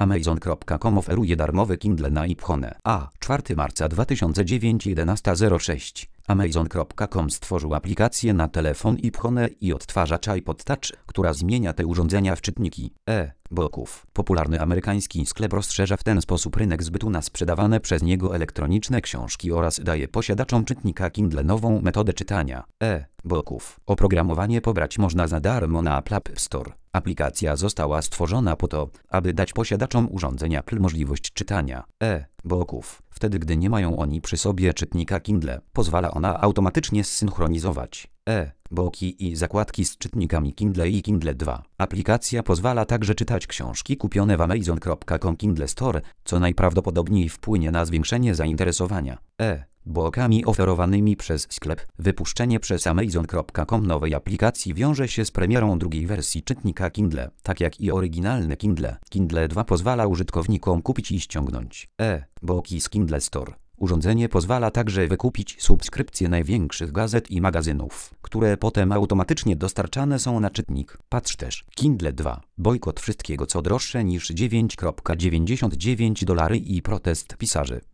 Amazon.com oferuje darmowe Kindle na iPhone. 4 marca 2009 11:06. Amazon.com stworzył aplikację na telefon iPhone i odtwarzacz iPod Touch, która zmienia te urządzenia w czytniki e-booków. Popularny amerykański sklep rozszerza w ten sposób rynek zbytu na sprzedawane przez niego elektroniczne książki oraz daje posiadaczom czytnika Kindle nową metodę czytania e-booków. Oprogramowanie pobrać można za darmo na Apple App Store. Aplikacja została stworzona po to, aby dać posiadaczom urządzeń Apple możliwość czytania e-booków, wtedy gdy nie mają oni przy sobie czytnika Kindle. Pozwala ona automatycznie zsynchronizować e-booki i zakładki z czytnikami Kindle i Kindle 2. Aplikacja pozwala także czytać książki kupione w Amazon.com Kindle Store, co najprawdopodobniej wpłynie na zwiększenie zainteresowania e-bookami oferowanymi przez sklep. Wypuszczenie przez Amazon.com nowej aplikacji wiąże się z premierą drugiej wersji czytnika Kindle, tak jak i oryginalny Kindle. Kindle 2 pozwala użytkownikom kupić i ściągnąć e-booki z Kindle Store. Urządzenie pozwala także wykupić subskrypcje największych gazet i magazynów, które potem automatycznie dostarczane są na czytnik. Patrz też Kindle 2. Bojkot wszystkiego co droższe niż $9.99 i protest pisarzy.